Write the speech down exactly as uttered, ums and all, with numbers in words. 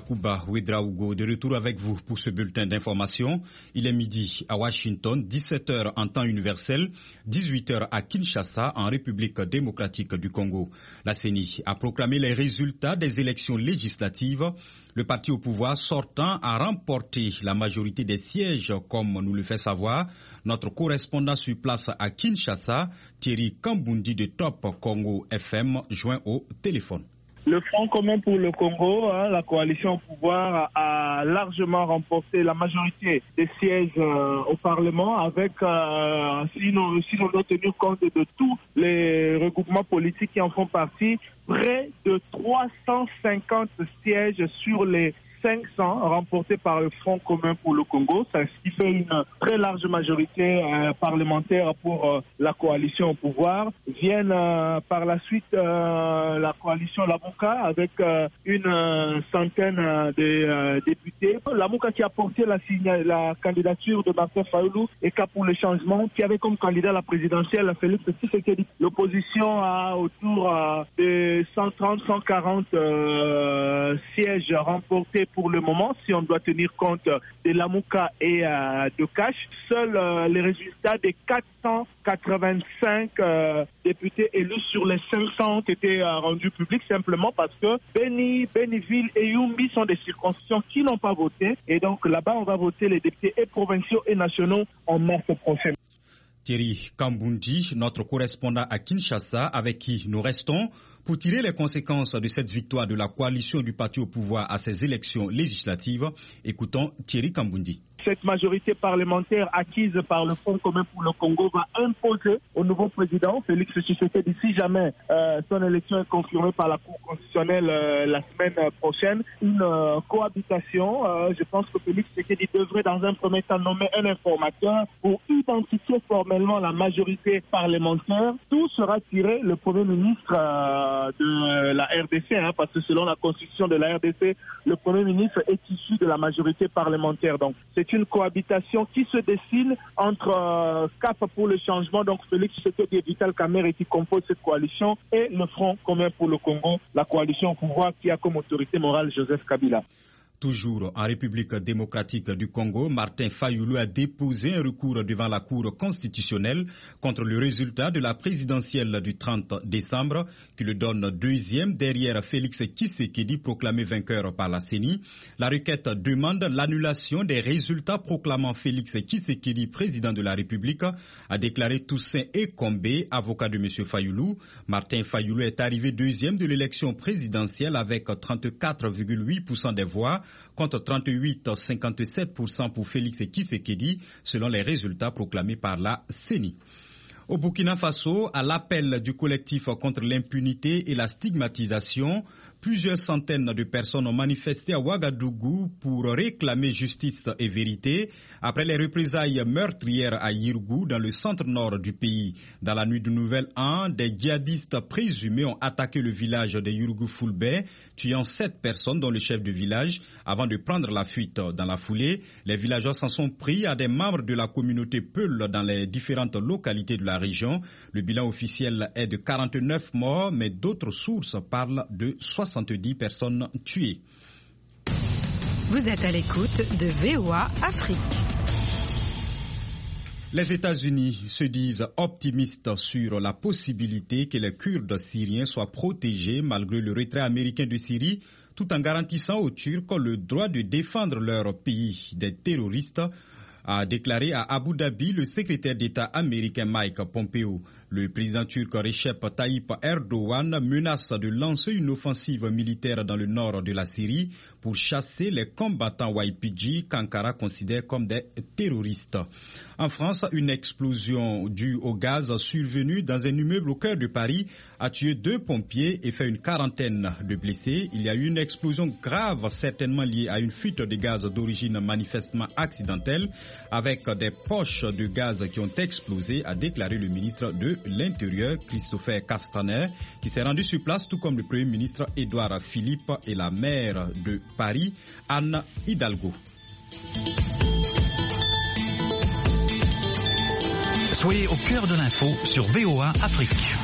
Yakuba Ouedraogo, de retour avec vous pour ce bulletin d'information. Il est midi à Washington, dix-sept heures en temps universel, dix-huit heures à Kinshasa, en République démocratique du Congo. La C E N I a proclamé les résultats des élections législatives. Le parti au pouvoir sortant a remporté la majorité des sièges, comme nous le fait savoir notre correspondant sur place à Kinshasa, Thierry Kambundi de Top Congo F M, joint au téléphone. Le Front commun pour le Congo, hein, la coalition au pouvoir, a largement remporté la majorité des sièges euh, au Parlement avec, euh, si l'on si doit tenir compte de tous les regroupements politiques qui en font partie, près de trois cent cinquante sièges sur les cinq cents remportés par le Front commun pour le Congo, ce qui fait une très large majorité euh, parlementaire pour euh, la coalition au pouvoir. Viennent euh, par la suite euh, la coalition Lamuka avec euh, une euh, centaine euh, de euh, députés. Lamuka qui a porté la, la candidature de Martin Fayulu et Cap pour le changement, qui avait comme candidat la présidentielle Félix Tshisekedi. L'opposition a autour euh, de cent trente à cent quarante euh, sièges remportés pour le moment, si on doit tenir compte de Lamuka et euh, de Cash. Seuls euh, les résultats des quatre cent quatre-vingt-cinq euh, députés élus sur les cinq cents ont été euh, rendus publics simplement parce que Beni, Beniville et Yumbi sont des circonscriptions qui n'ont pas voté. Et donc là-bas, on va voter les députés et provinciaux et nationaux en mars prochain. Thierry Kambundi, notre correspondant à Kinshasa, avec qui nous restons pour tirer les conséquences de cette victoire de la coalition du parti au pouvoir à ces élections législatives. Écoutons Thierry Kambundi. Cette majorité parlementaire acquise par le Front commun pour le Congo va imposer au nouveau président, Félix Tshisekedi, si jamais euh, son élection est confirmée par la Cour constitutionnelle euh, la semaine prochaine, une euh, cohabitation. Euh, je pense que Félix Tshisekedi devrait dans un premier temps nommer un informateur pour identifier formellement la majorité parlementaire. Tout sera tiré le Premier ministre euh, de la R D C, hein, parce que selon la constitution de la R D C, le Premier ministre est issu de la majorité parlementaire. Donc c'est une cohabitation qui se dessine entre euh, Cap pour le changement, donc Félix Tshisekedi et Vital Kamerhe qui composent cette coalition, et le Front commun pour le Congo, la coalition au pouvoir qui a comme autorité morale Joseph Kabila. Toujours en République démocratique du Congo, Martin Fayulu a déposé un recours devant la Cour constitutionnelle contre le résultat de la présidentielle du trente décembre qui le donne deuxième derrière Félix Tshisekedi proclamé vainqueur par la C E N I. La requête demande l'annulation des résultats proclamant Félix Tshisekedi président de la République, a déclaré Toussaint Ekombe, avocat de M. Fayulu. Martin Fayulu est arrivé deuxième de l'élection présidentielle avec trente-quatre virgule huit pour cent des voix, contre trente-huit virgule cinquante-sept pour cent pour Félix Tshisekedi, selon les résultats proclamés par la C E N I. Au Burkina Faso, à l'appel du collectif contre l'impunité et la stigmatisation, plusieurs centaines de personnes ont manifesté à Ouagadougou pour réclamer justice et vérité après les représailles meurtrières à Yirgou dans le centre-nord du pays. Dans la nuit du Nouvel An, des djihadistes présumés ont attaqué le village de Yirgou-Foulbé, tuant sept personnes dont le chef de village, avant de prendre la fuite. Dans la foulée, les villageois s'en sont pris à des membres de la communauté Peul dans les différentes localités de la région. Le bilan officiel est de quarante-neuf morts, mais d'autres sources parlent de soixante-dix personnes tuées. Vous êtes à l'écoute de V O A Afrique. Les États-Unis se disent optimistes sur la possibilité que les Kurdes syriens soient protégés malgré le retrait américain de Syrie, tout en garantissant aux Turcs le droit de défendre leur pays des terroristes, a déclaré à Abu Dhabi le secrétaire d'État américain Mike Pompeo. Le président turc Recep Tayyip Erdogan menace de lancer une offensive militaire dans le nord de la Syrie pour chasser les combattants Y P G qu'Ankara considère comme des terroristes. En France, une explosion due au gaz survenue dans un immeuble au cœur de Paris a tué deux pompiers et fait une quarantaine de blessés. Il y a eu une explosion grave, certainement liée à une fuite de gaz d'origine manifestement accidentelle, avec des poches de gaz qui ont explosé, a déclaré le ministre de l'Intérieur, Christopher Castaner, qui s'est rendu sur place, tout comme le Premier ministre Édouard Philippe et la maire de Paris, Anne Hidalgo. Soyez au cœur de l'info sur V O A Afrique.